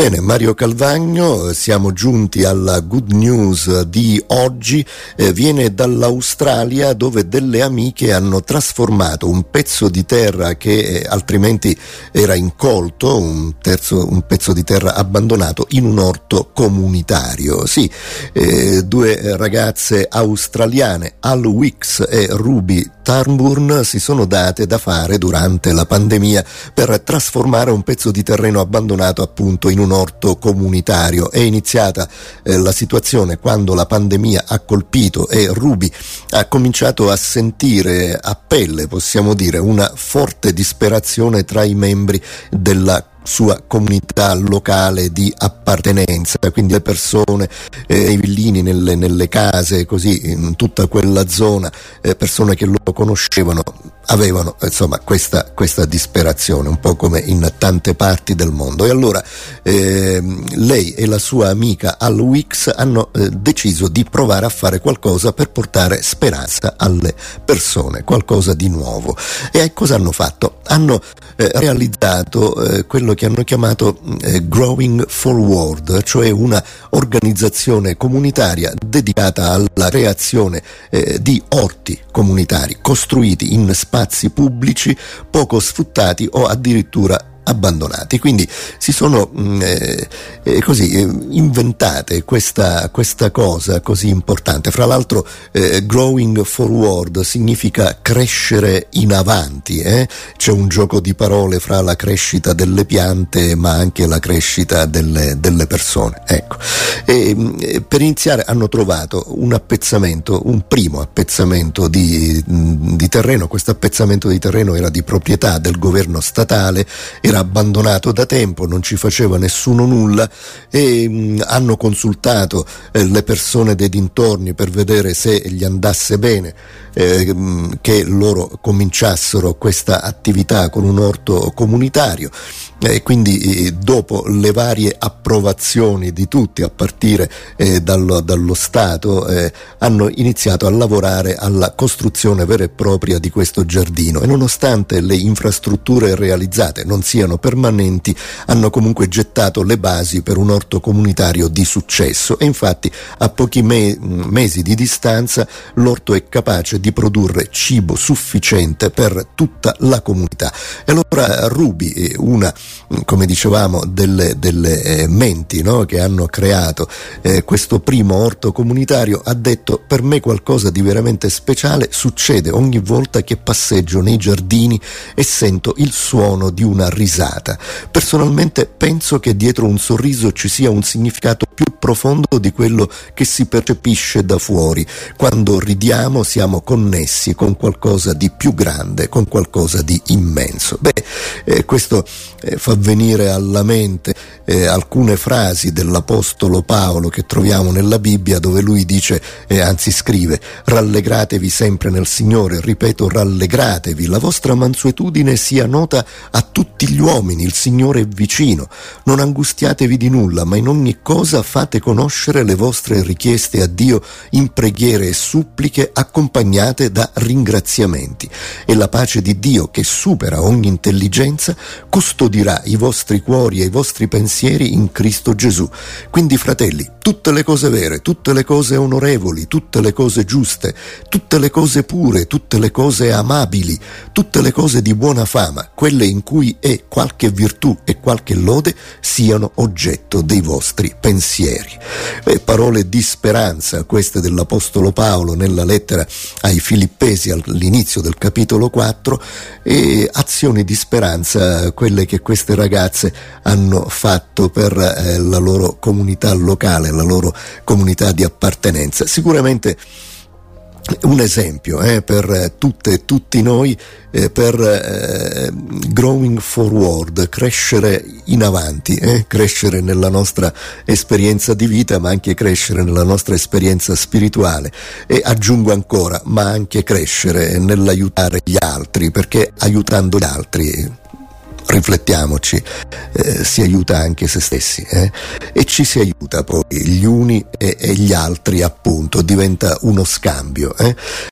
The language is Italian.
Bene, Mario Calvagno, siamo giunti alla good news di oggi, viene dall'Australia, dove delle amiche hanno trasformato un pezzo di terra che altrimenti era incolto, un pezzo di terra abbandonato, in un orto comunitario. Sì, due ragazze australiane, Al Wicks e Ruby Turnburn, si sono date da fare durante la pandemia per trasformare un pezzo di terreno abbandonato appunto in un orto comunitario. È iniziata la situazione quando la pandemia ha colpito e Ruby ha cominciato a sentire a pelle, possiamo dire, una forte disperazione tra i membri della sua comunità locale di appartenenza, quindi le persone, i villini nelle case, così in tutta quella zona, persone che lo conoscevano avevano insomma questa disperazione, un po' come in tante parti del mondo. E allora lei e la sua amica Al Wicks hanno deciso di provare a fare qualcosa per portare speranza alle persone, qualcosa di nuovo. E cosa hanno fatto? Hanno realizzato quello che hanno chiamato Growing Forward, cioè una organizzazione comunitaria dedicata alla creazione di orti comunitari costruiti in spazi pubblici poco sfruttati o addirittura abbandonati. Quindi si sono inventate questa cosa così importante. Fra l'altro growing forward significa crescere in avanti, c'è un gioco di parole fra la crescita delle piante ma anche la crescita delle persone, ecco. E per iniziare hanno trovato un primo appezzamento di terreno. Questo appezzamento di terreno era di proprietà del governo statale, era abbandonato da tempo, non ci faceva nessuno nulla, e hanno consultato le persone dei dintorni per vedere se gli andasse bene che loro cominciassero questa attività con un orto comunitario. E quindi dopo le varie approvazioni di tutti, a partire dallo Stato, hanno iniziato a lavorare alla costruzione vera e propria di questo giardino, e nonostante le infrastrutture realizzate non siano permanenti, hanno comunque gettato le basi per un orto comunitario di successo. E infatti a pochi mesi di distanza l'orto è capace di produrre cibo sufficiente per tutta la comunità. E allora Ruby, una, come dicevamo, delle menti, no, che hanno creato questo primo orto comunitario, ha detto: per me qualcosa di veramente speciale succede ogni volta che passeggio nei giardini e sento il suono di una risata. Personalmente penso che dietro un sorriso ci sia un significato più profondo di quello che si percepisce da fuori. Quando ridiamo siamo connessi con qualcosa di più grande, con qualcosa di immenso. Questo fa venire alla mente alcune frasi dell'Apostolo Paolo che troviamo nella Bibbia, dove lui dice, anzi scrive: rallegratevi sempre nel Signore, ripeto, rallegratevi, la vostra mansuetudine sia nota a tutti gli uomini, il Signore è vicino, non angustiatevi di nulla, ma in ogni cosa fate conoscere le vostre richieste a Dio in preghiere e suppliche accompagnate da ringraziamenti, e la pace di Dio, che supera ogni intelligenza, custodirà i vostri cuori e i vostri pensieri in Cristo Gesù. Quindi, fratelli, tutte le cose vere, tutte le cose onorevoli, tutte le cose giuste, tutte le cose pure, tutte le cose amabili, tutte le cose di buona fama, quelle in cui è qualche virtù e qualche lode, siano oggetto dei vostri pensieri. Parole di speranza queste dell'Apostolo Paolo nella lettera ai Filippesi all'inizio del capitolo 4, e azioni di speranza quelle che queste ragazze hanno fatto per la loro comunità locale, la loro comunità di appartenenza. Sicuramente un esempio per tutte e tutti noi, per growing forward, crescere in avanti, crescere nella nostra esperienza di vita, ma anche crescere nella nostra esperienza spirituale, e aggiungo ancora, ma anche crescere nell'aiutare gli altri, perché aiutando gli altri, riflettiamoci, si aiuta anche se stessi, e ci si aiuta poi gli uni e gli altri, appunto, diventa uno scambio.